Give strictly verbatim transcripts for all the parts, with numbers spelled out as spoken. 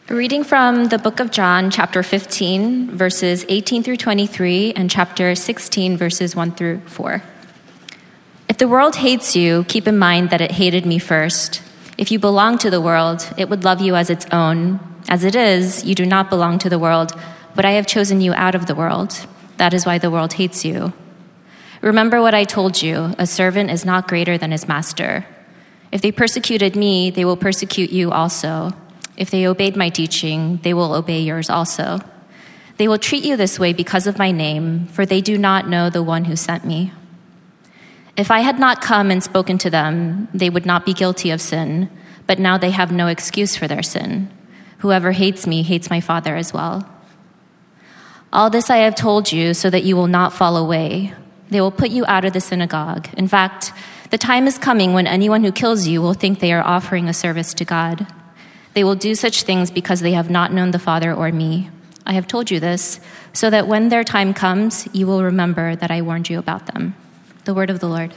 Reading from the book of John, chapter fifteen, verses eighteen through twenty-three, and chapter sixteen, verses one through four. If the world hates you, keep in mind that it hated me first. If you belong to the world, it would love you as its own. As it is, you do not belong to the world, but I have chosen you out of the world. That is why the world hates you. Remember what I told you, a servant is not greater than his master. If they persecuted me, they will persecute you also. If they obeyed my teaching, they will obey yours also. They will treat you this way because of my name, for they do not know the one who sent me. If I had not come and spoken to them, they would not be guilty of sin, but now they have no excuse for their sin. Whoever hates me hates my Father as well. All this I have told you so that you will not fall away. They will put you out of the synagogue. In fact, the time is coming when anyone who kills you will think they are offering a service to God. They will do such things because they have not known the Father or me. I have told you this, so that when their time comes, you will remember that I warned you about them. The word of the Lord.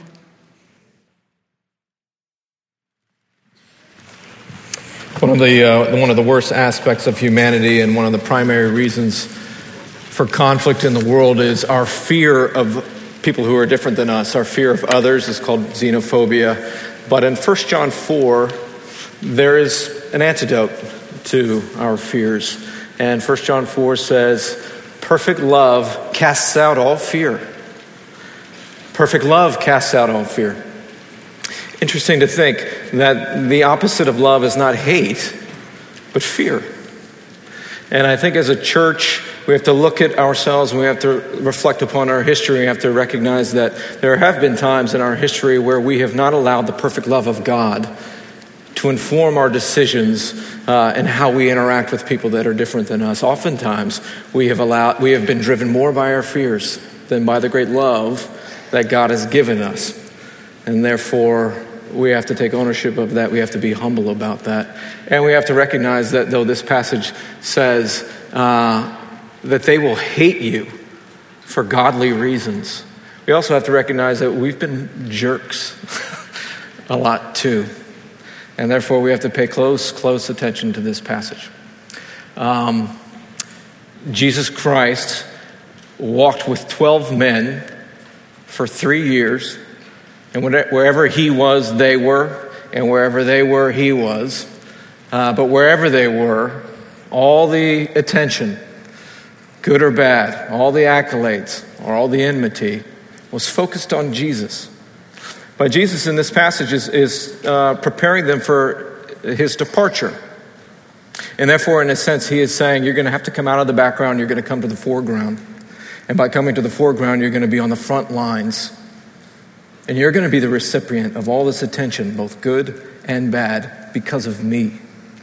One of the uh, one of the worst aspects of humanity and one of the primary reasons for conflict in the world is our fear of people who are different than us. Our fear of others is called xenophobia. But in First John four, there is an antidote to our fears. And First John four says, perfect love casts out all fear. Perfect love casts out all fear. Interesting to think that the opposite of love is not hate, but fear. And I think as a church, we have to look at ourselves and we have to reflect upon our history. We have to recognize that there have been times in our history where we have not allowed the perfect love of God to inform our decisions uh, and how we interact with people that are different than us. Oftentimes, we have allowed, we have been driven more by our fears than by the great love that God has given us. And therefore, we have to take ownership of that. We have to be humble about that. And we have to recognize that though this passage says uh, that they will hate you for godly reasons, we also have to recognize that we've been jerks a lot too. And therefore, we have to pay close, close attention to this passage. Um, Jesus Christ walked with twelve men for three years. And wherever he was, they were. And wherever they were, he was. Uh, but wherever they were, all the attention, good or bad, all the accolades, or all the enmity, was focused on Jesus. But Jesus in this passage is, is uh, preparing them for his departure. And therefore, in a sense, he is saying, you're going to have to come out of the background, you're going to come to the foreground. And by coming to the foreground, you're going to be on the front lines. And you're going to be the recipient of all this attention, both good and bad, because of me.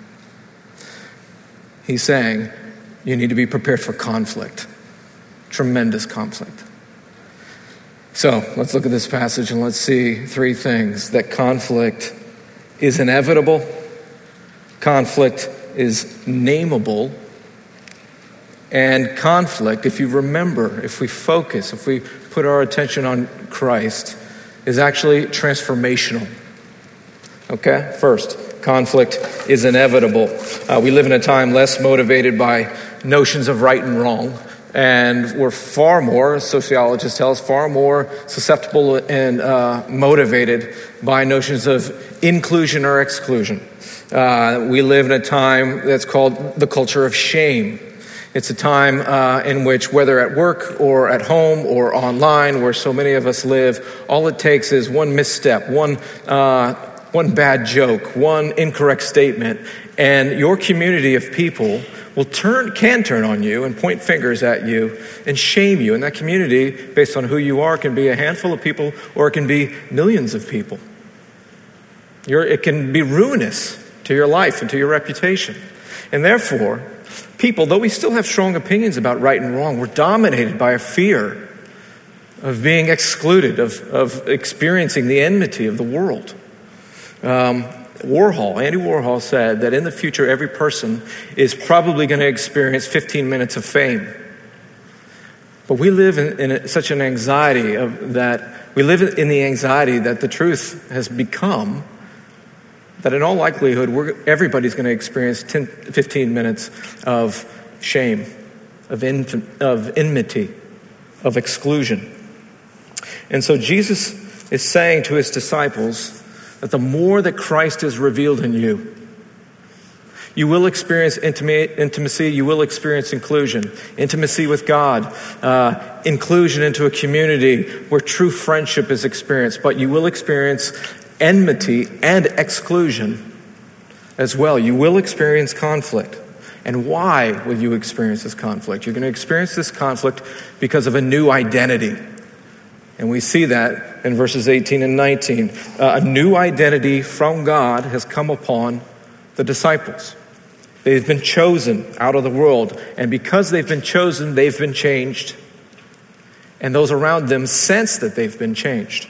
He's saying, you need to be prepared for conflict. Tremendous conflict. So let's look at this passage and let's see three things. That conflict is inevitable. Conflict is nameable. And conflict, if you remember, if we focus, if we put our attention on Christ, is actually transformational. Okay? First, conflict is inevitable. Uh, we live in a time less motivated by notions of right and wrong. And we're far more, sociologists tell us, far more susceptible and uh, motivated by notions of inclusion or exclusion. Uh, we live in a time that's called the culture of shame. It's a time uh, in which, whether at work or at home or online, where so many of us live, all it takes is one misstep, one uh, one bad joke, one incorrect statement, and your community of people will turn, can turn on you and point fingers at you and shame you. And that community, based on who you are, can be a handful of people or it can be millions of people. You're, it can be ruinous to your life and to your reputation. And therefore, people, though we still have strong opinions about right and wrong, we're dominated by a fear of being excluded, of, of experiencing the enmity of the world. Um, Warhol, Andy Warhol said that in the future, every person is probably going to experience fifteen minutes of fame. But we live in, in a, such an anxiety of that, we live in the anxiety that the truth has become that in all likelihood, we're, everybody's going to experience ten, fifteen minutes of shame, of, inf- of enmity, of exclusion. And so Jesus is saying to his disciples that the more that Christ is revealed in you, you will experience intima- intimacy, you will experience inclusion, intimacy with God, uh, inclusion into a community where true friendship is experienced, but you will experience enmity and exclusion as well. You will experience conflict. And why will you experience this conflict? You're going to experience this conflict because of a new identity. And we see that in verses eighteen and nineteen. Uh, a new identity from God has come upon the disciples. They've been chosen out of the world. And because they've been chosen, they've been changed. And those around them sense that they've been changed.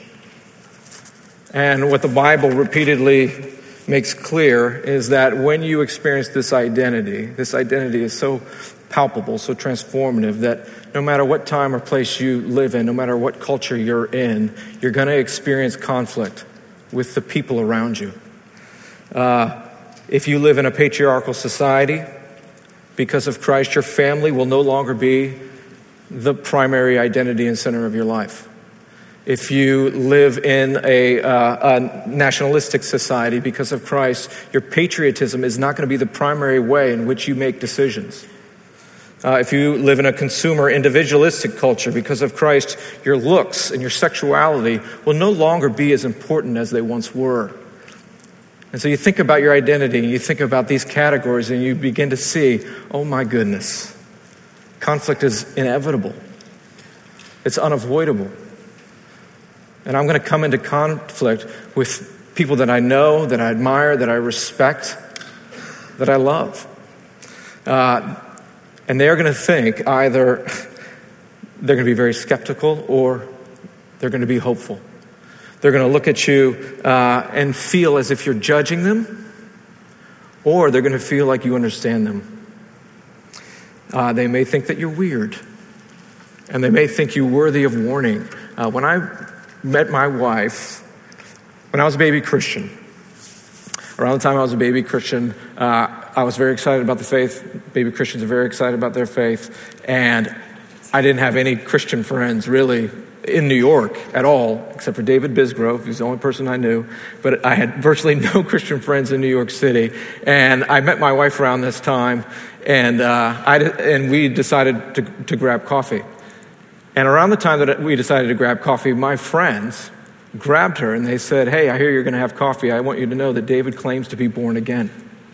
And what the Bible repeatedly makes clear is that when you experience this identity, this identity is so palpable, so transformative, that no matter what time or place you live in, no matter what culture you're in, you're going to experience conflict with the people around you. Uh, if you live in a patriarchal society, because of Christ, your family will no longer be the primary identity and center of your life. If you live in a, uh, a nationalistic society, because of Christ, your patriotism is not going to be the primary way in which you make decisions. Uh, if you live in a consumer individualistic culture, because of Christ, your looks and your sexuality will no longer be as important as they once were. And so you think about your identity and you think about these categories and you begin to see, oh my goodness, conflict is inevitable. It's unavoidable. And I'm going to come into conflict with people that I know, that I admire, that I respect, that I love. Uh, and they're going to think either they're going to be very skeptical or they're going to be hopeful. They're going to look at you uh, and feel as if you're judging them, or they're going to feel like you understand them. Uh, they may think that you're weird, and they may think you worthy of warning. Uh, when I met my wife, when I was a baby Christian, around the time I was a baby Christian, uh, I was very excited about the faith. Baby Christians are very excited about their faith, and I didn't have any Christian friends really in New York at all, except for David Bisgrove, who's the only person I knew. But I had virtually no Christian friends in New York City. And I met my wife around this time, and uh, I and we decided to, to grab coffee. And around the time that we decided to grab coffee, my friends grabbed her and they said, "Hey, I hear you're going to have coffee. I want you to know that David claims to be born again."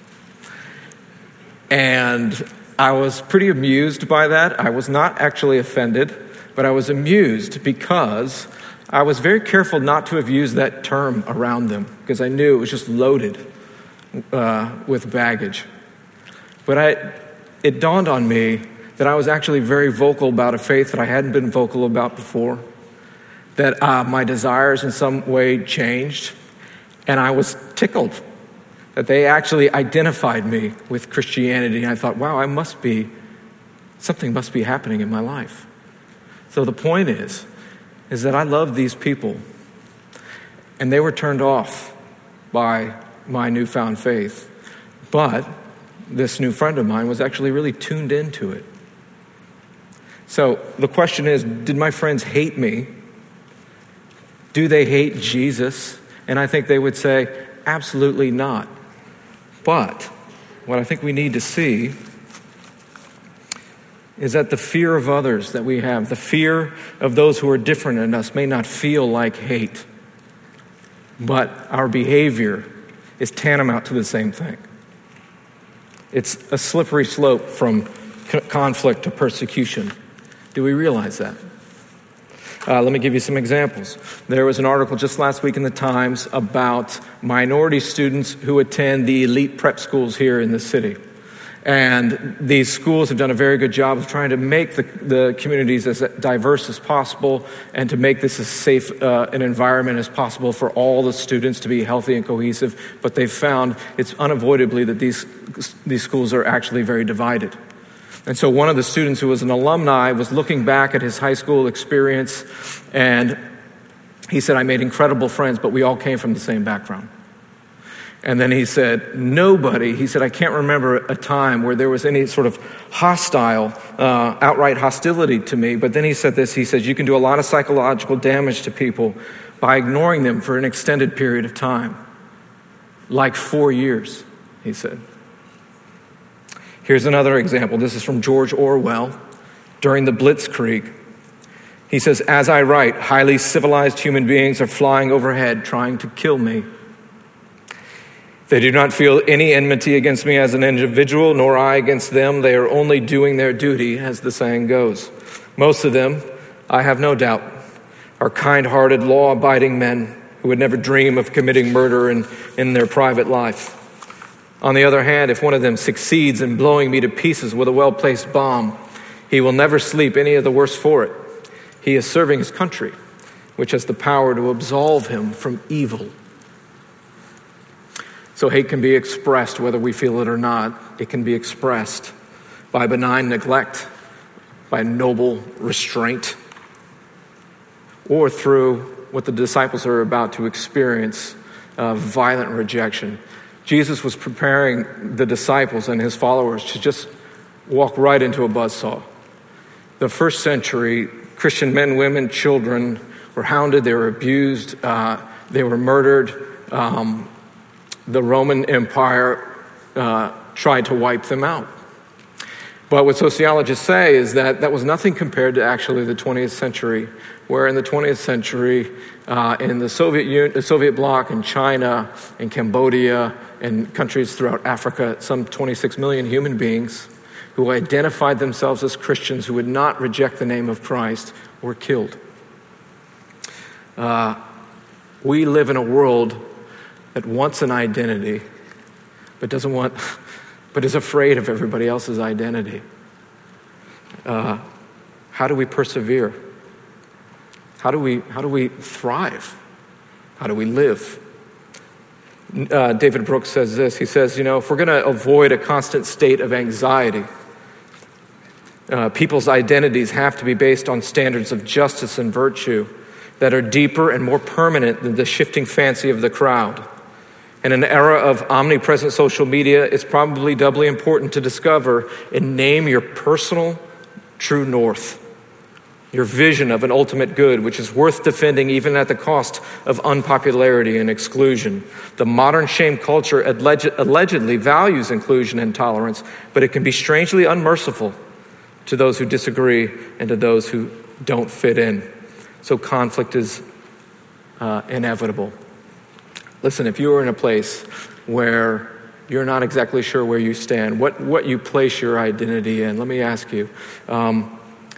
And I was pretty amused by that. I was not actually offended, but I was amused because I was very careful not to have used that term around them because I knew it was just loaded uh, with baggage. But I, it dawned on me that I was actually very vocal about a faith that I hadn't been vocal about before, that uh, my desires in some way changed, and I was tickled that they actually identified me with Christianity. And I thought, wow, I must be, something must be happening in my life. So the point is, is that I love these people, and they were turned off by my newfound faith. But this new friend of mine was actually really tuned into it. So the question is, did my friends hate me? Do they hate Jesus? And I think they would say, absolutely not. But what I think we need to see is that the fear of others that we have, the fear of those who are different than us, may not feel like hate, but our behavior is tantamount to the same thing. It's a slippery slope from conflict to persecution. Do we realize that? Uh, let me give you some examples. There was an article just last week in the Times about minority students who attend the elite prep schools here in the city. And these schools have done a very good job of trying to make the, the communities as diverse as possible and to make this as safe uh, an environment as possible for all the students to be healthy and cohesive. But they've found it's unavoidably that these, these schools are actually very divided. And so one of the students who was an alumni was looking back at his high school experience, and he said, I made incredible friends, but we all came from the same background. And then he said, nobody, he said, I can't remember a time where there was any sort of hostile, uh, outright hostility to me. But then he said this, he says, you can do a lot of psychological damage to people by ignoring them for an extended period of time. Like four years, he said. Here's another example. This is from George Orwell during the Blitzkrieg. He says, as I write, highly civilized human beings are flying overhead trying to kill me. They do not feel any enmity against me as an individual, nor I against them. They are only doing their duty, as the saying goes. Most of them, I have no doubt, are kind-hearted, law-abiding men who would never dream of committing murder in, in their private life. On the other hand, if one of them succeeds in blowing me to pieces with a well-placed bomb, he will never sleep any of the worse for it. He is serving his country, which has the power to absolve him from evil. So hate can be expressed whether we feel it or not. It can be expressed by benign neglect, by noble restraint, or through what the disciples are about to experience, uh, violent rejection. Jesus was preparing the disciples and his followers to just walk right into a buzzsaw. The first century, Christian men, women, children were hounded, they were abused, uh, they were murdered. Um, The Roman Empire uh, tried to wipe them out. But what sociologists say is that that was nothing compared to actually the twentieth century, where in the twentieth century, uh, in the Soviet Union, the Soviet bloc, in China, in Cambodia, and countries throughout Africa, some twenty-six million human beings who identified themselves as Christians who would not reject the name of Christ were killed. Uh, we live in a world that wants an identity, but doesn't want, but is afraid of everybody else's identity. Uh, how do we persevere? How do we how do we thrive? How do we live? Uh, David Brooks says this. He says, you know, if we're going to avoid a constant state of anxiety, uh, people's identities have to be based on standards of justice and virtue that are deeper and more permanent than the shifting fancy of the crowd. In an era of omnipresent social media, it's probably doubly important to discover and name your personal true north, your vision of an ultimate good, which is worth defending even at the cost of unpopularity and exclusion. The modern shame culture alleged, allegedly values inclusion and tolerance, but it can be strangely unmerciful to those who disagree and to those who don't fit in. So conflict is uh, inevitable. Listen, if you are in a place where you're not exactly sure where you stand, what, what you place your identity in, let me ask you, um,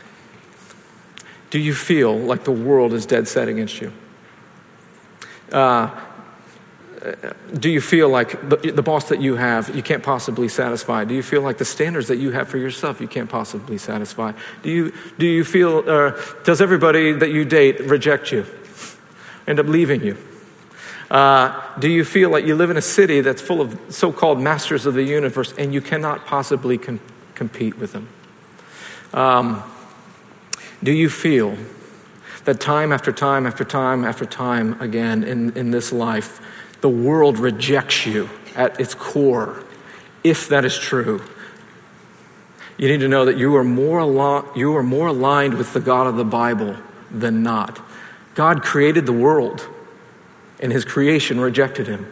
do you feel like the world is dead set against you? Uh, do you feel like the, the boss that you have, you can't possibly satisfy? Do you feel like the standards that you have for yourself, you can't possibly satisfy? Do you, do you feel, uh, does everybody that you date reject you, end up leaving you? Uh, do you feel like you live in a city that's full of so-called masters of the universe and you cannot possibly com- compete with them? Um, do you feel that time after time after time after time again in, in this life, the world rejects you at its core? If that is true, you need to know that you are more al- you are more aligned with the God of the Bible than not. God created the world, and his creation rejected him.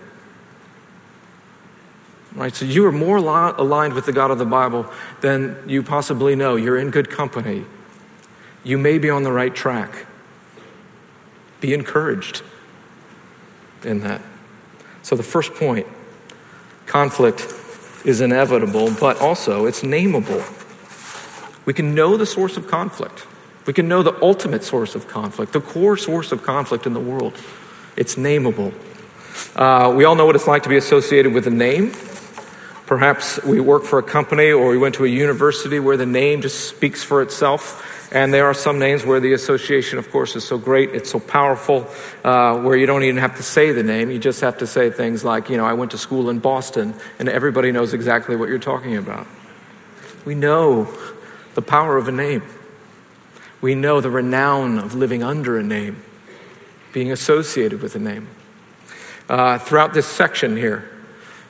Right? So you are more al- aligned with the God of the Bible than you possibly know. You're in good company. You may be on the right track. Be encouraged in that. So the first point, conflict is inevitable, but also it's nameable. We can know the source of conflict. We can know the ultimate source of conflict, the core source of conflict in the world. It's nameable. Uh, we all know what it's like to be associated with a name. Perhaps we work for a company or we went to a university where the name just speaks for itself. And there are some names where the association, of course, is so great, it's so powerful, uh, where you don't even have to say the name. You just have to say things like, you know, I went to school in Boston, and everybody knows exactly what you're talking about. We know the power of a name. We know the renown of living under a name, being associated with a name. Uh, throughout this section here,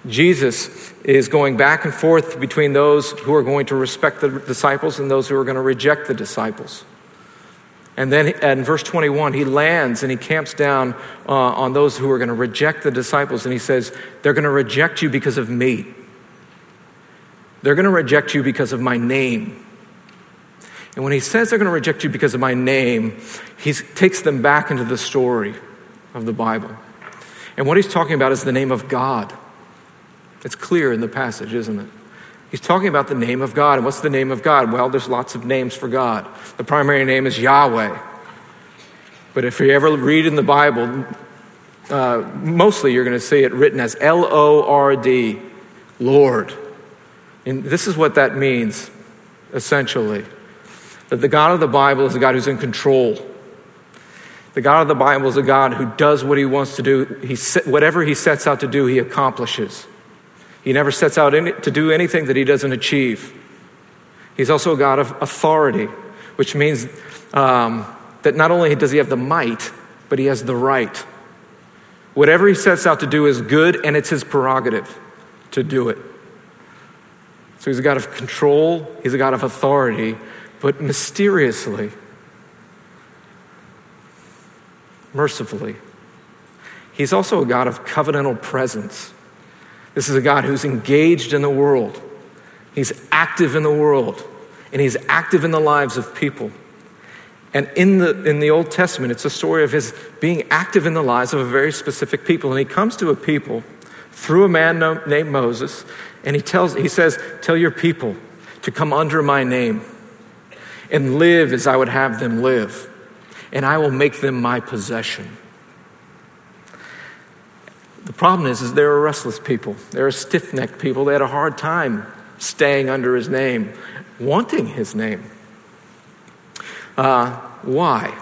Jesus is going back and forth between those who are going to respect the disciples and those who are going to reject the disciples. And then in verse twenty-one, he lands and he camps down uh, on those who are going to reject the disciples. And he says, they're going to reject you because of me. They're going to reject you because of my name. And when he says they're going to reject you because of my name, he takes them back into the story of the Bible. And what he's talking about is the name of God. It's clear in the passage, isn't it? He's talking about the name of God. And what's the name of God? Well, there's lots of names for God. The primary name is Yahweh. But if you ever read in the Bible, uh, mostly you're going to see it written as L O R D, Lord. And this is what that means, essentially. That the God of the Bible is a God who's in control. The God of the Bible is a God who does what he wants to do. He, whatever he sets out to do, he accomplishes. He never sets out any, to do anything that he doesn't achieve. He's also a God of authority, which means um, that not only does he have the might, but he has the right. Whatever he sets out to do is good, and it's his prerogative to do it. So he's a God of control, he's a God of authority, but mysteriously, mercifully, he's also a God of covenantal presence. This is a God who's engaged in the world. He's active in the world, and he's active in the lives of people. And in the in the Old Testament, it's a story of his being active in the lives of a very specific people. And he comes to a people through a man named Moses, and he tells he says, "Tell your people to come under my name and live as I would have them live, and I will make them my possession." The problem is, is they're a restless people. They're a stiff-necked people. They had a hard time staying under his name, wanting his name. Uh, why?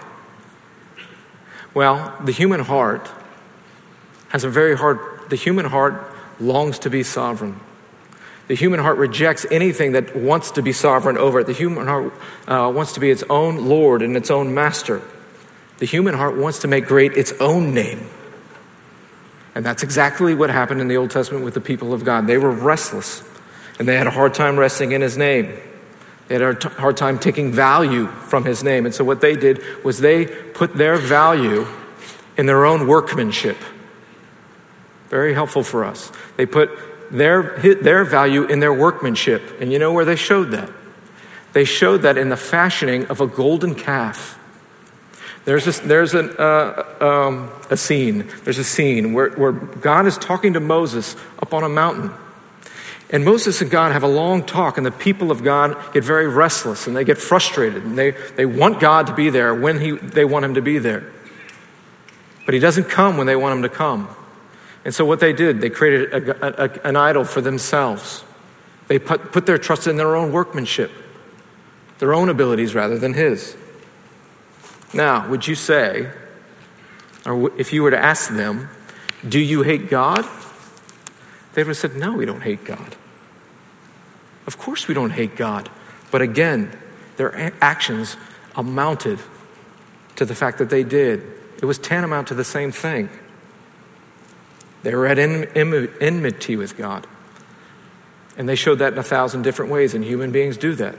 Well, the human heart has a very hard, the human heart longs to be sovereign. The human heart rejects anything that wants to be sovereign over it. The human heart uh, wants to be its own Lord and its own master. The human heart wants to make great its own name. And that's exactly what happened in the Old Testament with the people of God. They were restless, and they had a hard time resting in his name. They had a hard time taking value from his name. And so what they did was they put their value in their own workmanship. Very helpful for us. They put their, their value in their workmanship. And you know where they showed that? They showed that in the fashioning of a golden calf. There's a, there's an, uh, um, a scene. There's a scene where, where God is talking to Moses up on a mountain. And Moses and God have a long talk, and the people of God get very restless, and they get frustrated, and they, they want God to be there when he, they want him to be there. But he doesn't come when they want him to come. And so what they did, they created a, a, an idol for themselves. They put, put their trust in their own workmanship, their own abilities rather than his. Now, would you say, or if you were to ask them, do you hate God? They would have said, no, we don't hate God. Of course we don't hate God. But again, their actions amounted to the fact that they did. It was tantamount to the same thing. They were at enmity with God. And they showed that in a thousand different ways, and human beings do that.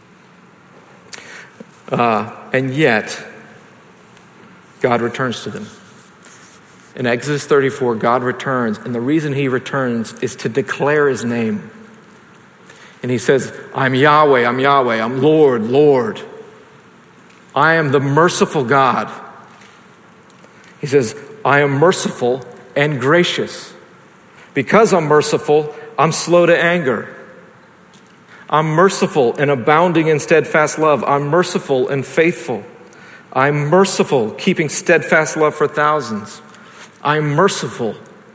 Uh, and yet, God returns to them. In Exodus thirty-four, God returns, and the reason he returns is to declare his name. And he says, I'm Yahweh, I'm Yahweh, I'm Lord, Lord. I am the merciful God. He says, I am merciful and gracious. Because I'm merciful, I'm slow to anger. I'm merciful and abounding in steadfast love. I'm merciful and faithful. I'm merciful, keeping steadfast love for thousands. I'm merciful,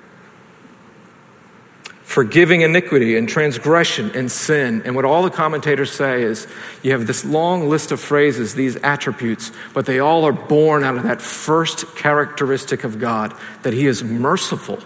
forgiving iniquity and transgression and sin. And what all the commentators say is you have this long list of phrases, these attributes, but they all are born out of that first characteristic of God, that he is merciful.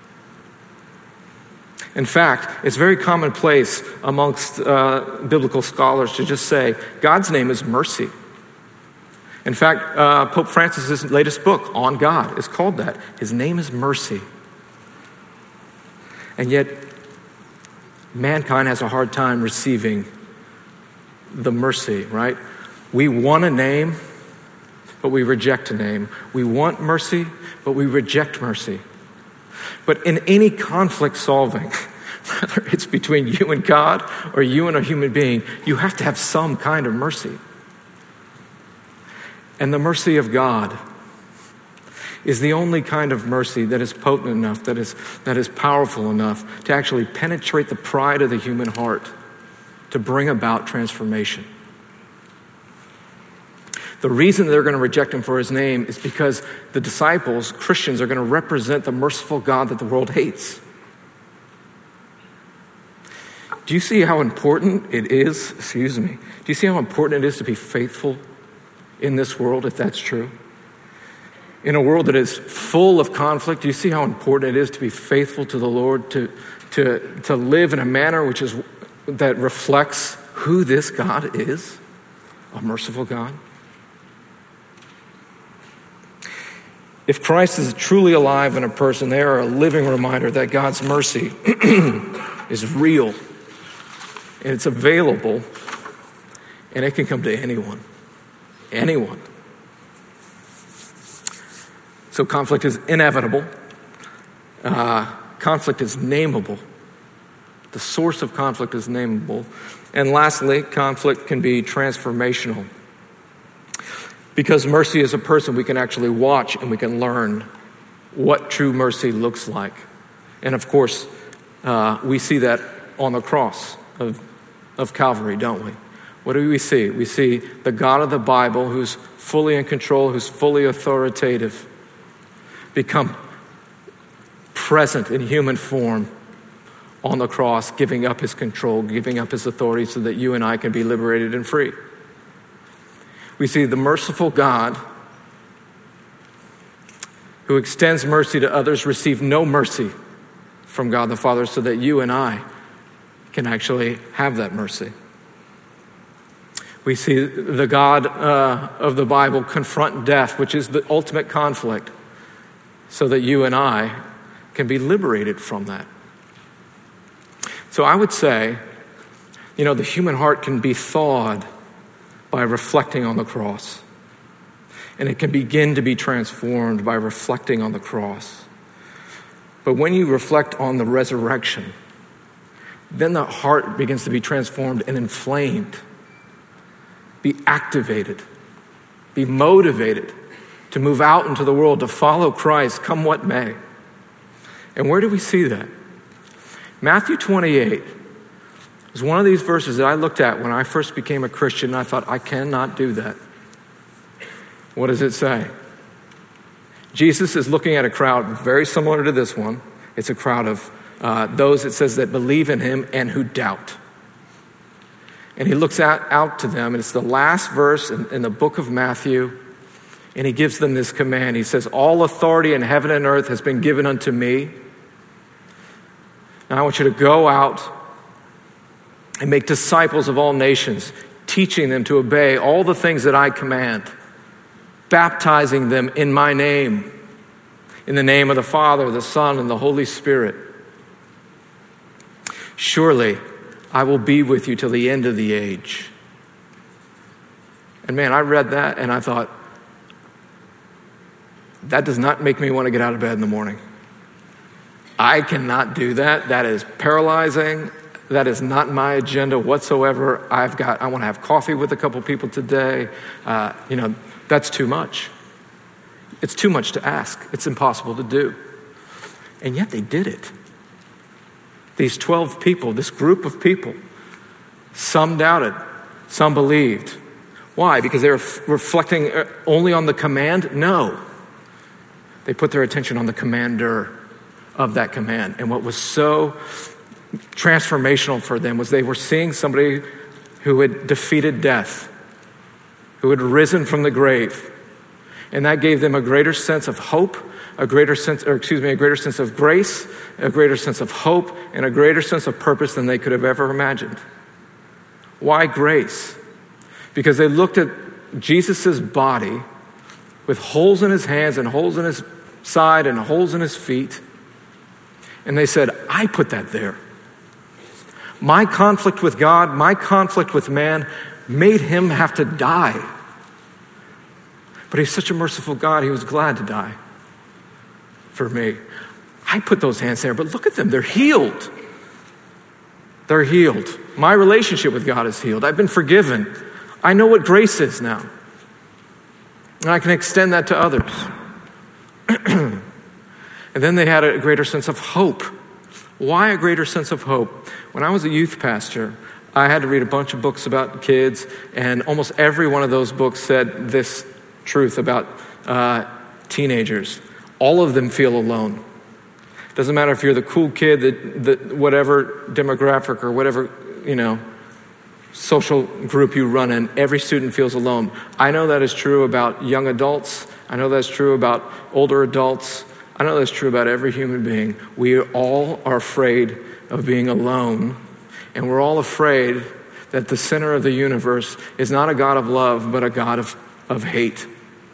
In fact, it's very commonplace amongst uh, biblical scholars to just say, God's name is mercy. In fact, uh, Pope Francis's latest book on God is called that. His name is mercy. And yet, mankind has a hard time receiving the mercy, right? We want a name, but we reject a name. We want mercy, but we reject mercy. But in any conflict solving, whether it's between you and God or you and a human being, you have to have some kind of mercy. And the mercy of God is the only kind of mercy that is potent enough, that is, that is powerful enough to actually penetrate the pride of the human heart, to bring about transformation. The reason they're going to reject him for his name is because the disciples, Christians, are going to represent the merciful God that the world hates. Do you see how important it is, excuse me, do you see how important it is to be faithful in this world, if that's true? In a world that is full of conflict, do you see how important it is to be faithful to the Lord, to, to, to live in a manner which is that reflects who this God is, a merciful God? If Christ is truly alive in a person, they are a living reminder that God's mercy is real, and it's available, and it can come to anyone. Anyone. So conflict is inevitable. Uh, conflict is nameable. The source of conflict is nameable. And lastly, conflict can be transformational. Because mercy is a person, we can actually watch and we can learn what true mercy looks like. And of course, uh, we see that on the cross of, of Calvary, don't we? What do we see? We see the God of the Bible, who's fully in control, who's fully authoritative, become present in human form on the cross, giving up his control, giving up his authority so that you and I can be liberated and free. We see the merciful God who extends mercy to others receive no mercy from God the Father so that you and I can actually have that mercy. We see the God uh, of the Bible confront death, which is the ultimate conflict, so that you and I can be liberated from that. So I would say, you know, the human heart can be thawed by reflecting on the cross. And it can begin to be transformed by reflecting on the cross. But when you reflect on the resurrection, then the heart begins to be transformed and inflamed, be activated, be motivated to move out into the world, to follow Christ, come what may. And where do we see that? Matthew twenty-eight is one of these verses that I looked at when I first became a Christian, and I thought, I cannot do that. What does it say? Jesus is looking at a crowd very similar to this one. It's a crowd of uh, those, it says, that believe in him and who doubt. And he looks out, out to them, and it's the last verse in, in the book of Matthew, and he gives them this command. He says, all authority in heaven and earth has been given unto me. Now I want you to go out and make disciples of all nations, teaching them to obey all the things that I command, baptizing them in my name, in the name of the Father, the Son, and the Holy Spirit. Surely I will be with you till the end of the age. And man, I read that and I thought, that does not make me want to get out of bed in the morning. I cannot do that. That is paralyzing. That is not my agenda whatsoever. I've got, I want to have coffee with a couple people today. Uh, you know, that's too much. It's too much to ask. It's impossible to do. And yet they did it. These twelve people, this group of people, some doubted, some believed. Why? Because they were f- reflecting only on the command? No. They put their attention on the commander of that command. And what was so transformational for them was they were seeing somebody who had defeated death, who had risen from the grave. And that gave them a greater sense of hope, a greater sense, or excuse me, a greater sense of grace, a greater sense of hope, and a greater sense of purpose than they could have ever imagined. Why grace? Because they looked at Jesus's body with holes in his hands and holes in his side and holes in his feet, And they said, I put that there. My conflict with God, my conflict with man made him have to die. But he's such a merciful God, he was glad to die for me. I put those hands there, but look at them, they're healed. They're healed. My relationship with God is healed. I've been forgiven. I know what grace is now. And I can extend that to others. And then they had a greater sense of hope. Why a greater sense of hope? When I was a youth pastor, I had to read a bunch of books about kids, and almost every one of those books said this truth about uh, teenagers. All of them feel alone. Doesn't matter if you're the cool kid, the, the whatever demographic or whatever, you know, social group you run in, every student feels alone. I know that is true about young adults. I know that's true about older adults. I know that's true about every human being. We all are afraid of being alone, and we're all afraid that the center of the universe is not a God of love, but a God of, of hate.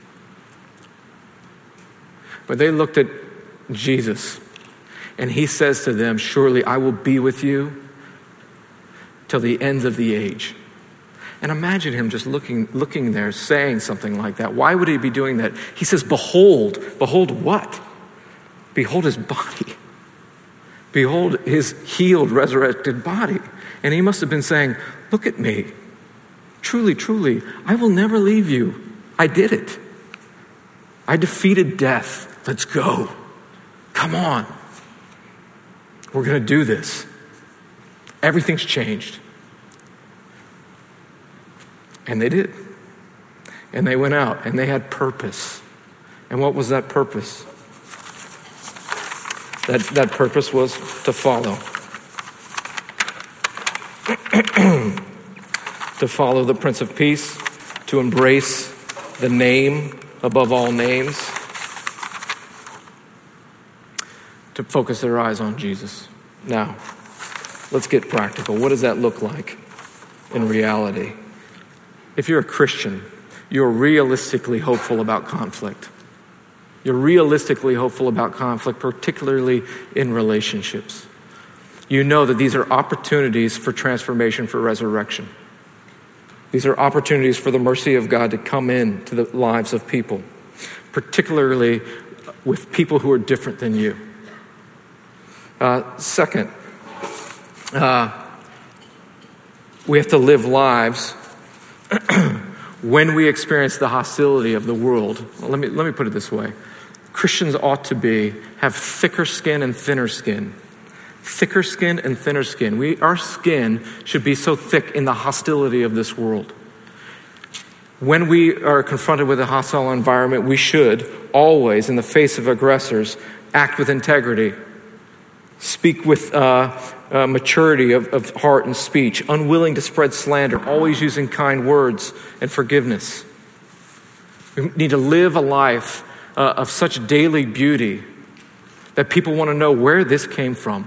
But they looked at Jesus, and he says to them, surely I will be with you till the ends of the age. And imagine him just looking, looking there, saying something like that. Why would he be doing that? He says, behold, behold what? Behold his body. Behold his healed, resurrected body. And he must have been saying, look at me. Truly, truly, I will never leave you. I did it. I defeated death. Let's go. Come on. We're going to do this. Everything's changed. And they did. And they went out and they had purpose. And what was that purpose? That, that purpose was to follow. To follow the Prince of Peace, to embrace the name above all names, to focus their eyes on Jesus. Now, let's get practical. What does that look like in reality? If you're a Christian, you're realistically hopeful about conflict. You're realistically hopeful about conflict, particularly in relationships. You know that these are opportunities for transformation, for resurrection. These are opportunities for the mercy of God to come into the lives of people, particularly with people who are different than you. Uh, second, uh, we have to live lives when we experience the hostility of the world. Well, let me let me put it this way. Christians ought to be, have thicker skin and thinner skin. Thicker skin and thinner skin. We, our skin should be so thick in the hostility of this world. When we are confronted with a hostile environment, we should always, in the face of aggressors, act with integrity. Speak with uh, uh, maturity of, of heart and speech, unwilling to spread slander, always using kind words and forgiveness. We need to live a life uh, of such daily beauty that people want to know where this came from.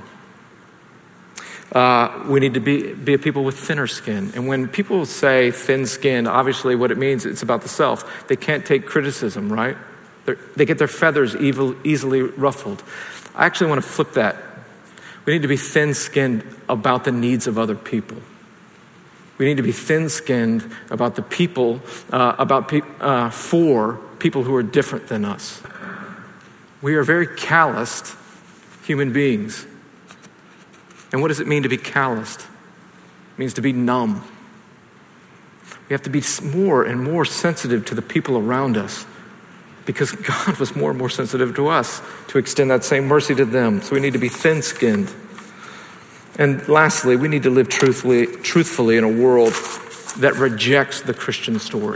Uh, we need to be, be a people with thinner skin. And when people say thin skin, obviously what it means, it's about the self. They can't take criticism, right? They're, they get their feathers evil, easily ruffled. I actually want to flip that. We need to be thin-skinned about the needs of other people. We need to be thin-skinned about the people, uh, about pe- uh, for people who are different than us. We are very calloused human beings. And what does it mean to be calloused? It means to be numb. We have to be more and more sensitive to the people around us, because God was more and more sensitive to us to extend that same mercy to them. So we need to be thin-skinned. And lastly, we need to live truthfully, truthfully in a world that rejects the Christian story.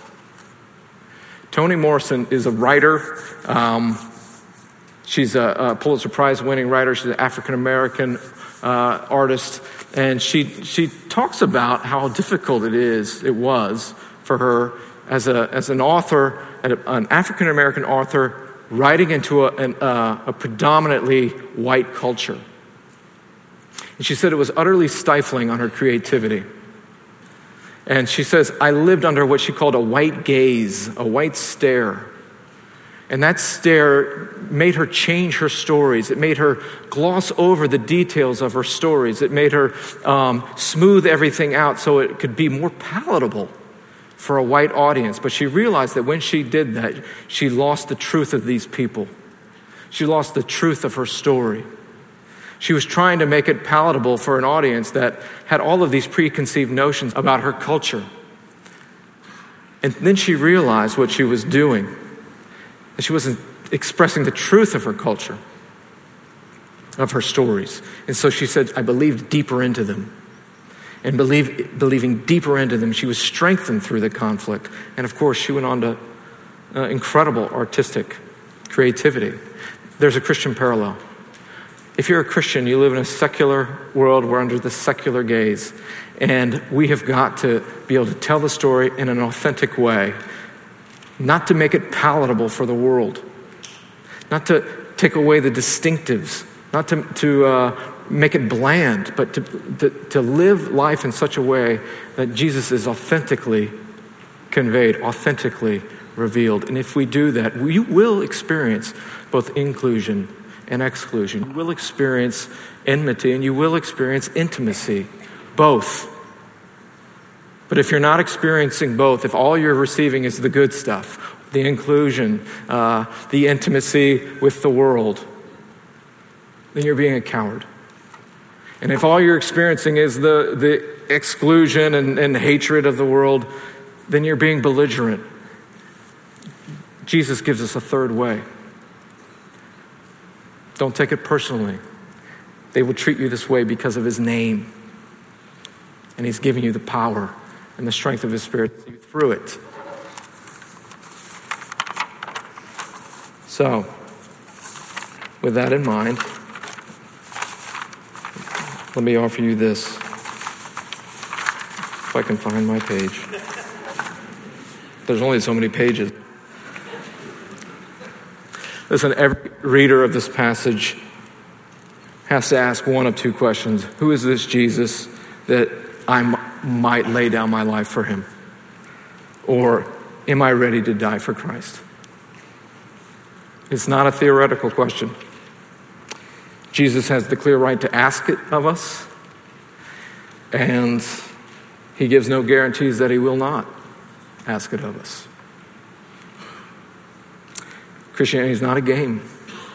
Toni Morrison is a writer. Um, she's a, a Pulitzer Prize-winning writer. She's an African-American uh, artist. And she she talks about how difficult it is, it was for her as a as an author, an African-American author, writing into a, an, uh, a predominantly white culture. And she said it was utterly stifling on her creativity. And she says, I lived under what she called a white gaze, a white stare. And that stare made her change her stories. It made her gloss over the details of her stories. It made her um, smooth everything out so it could be more palatable for a white audience. But she realized that when she did that, she lost the truth of these people. She lost the truth of her story. She was trying to make it palatable for an audience that had all of these preconceived notions about her culture. And then she realized what she was doing, that she wasn't expressing the truth of her culture, of her stories. And so she said, I believed deeper into them. And believe, believing deeper into them, she was strengthened through the conflict. And of course, she went on to uh, incredible artistic creativity. There's a Christian parallel. If you're a Christian, you live in a secular world. We're under the secular gaze. And we have got to be able to tell the story in an authentic way, not to make it palatable for the world, not to take away the distinctives, not to, to uh, make it bland, but to, to, to live life in such a way that Jesus is authentically conveyed, authentically revealed. And if we do that, we will experience both inclusion and exclusion. You will experience enmity and you will experience intimacy, both. But if you're not experiencing both, if all you're receiving is the good stuff, the inclusion, uh, the intimacy with the world, then you're being a coward. And if all you're experiencing is the, the exclusion and, and hatred of the world, then you're being belligerent. Jesus gives us a third way. Don't take it personally. They will treat you this way because of his name. And he's giving you the power and the strength of his Spirit through it. So, with that in mind, let me offer you this. If I can find my page. There's only so many pages. Listen, every reader of this passage has to ask one of two questions. Who is this Jesus that I m- might lay down my life for him? Or am I ready to die for Christ? It's not a theoretical question. Jesus has the clear right to ask it of us, and he gives no guarantees that he will not ask it of us. Christianity is not a game.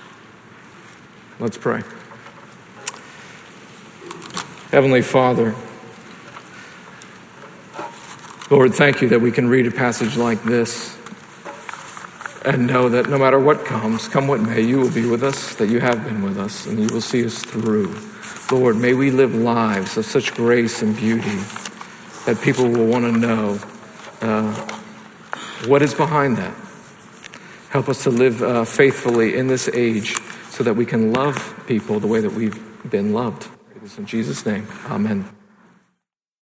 Let's pray. Heavenly Father, Lord, thank you that we can read a passage like this and know that no matter what comes, come what may, you will be with us, that you have been with us, and you will see us through. Lord, may we live lives of such grace and beauty that people will want to know uh, what is behind that. Help us to live uh, faithfully in this age so that we can love people the way that we've been loved. In Jesus' name, amen.